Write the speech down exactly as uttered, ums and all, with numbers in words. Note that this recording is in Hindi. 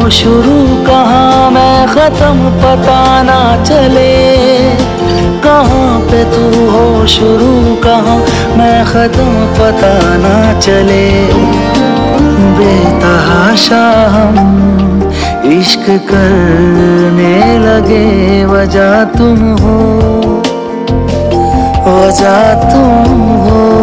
शुरू कहाँ मैं खत्म पता ना चले, कहाँ पे तू हो शुरू कहाँ मैं खत्म पता ना चले। बेतहाशा हम इश्क करने लगे, वजह तुम हो, वजह तुम हो।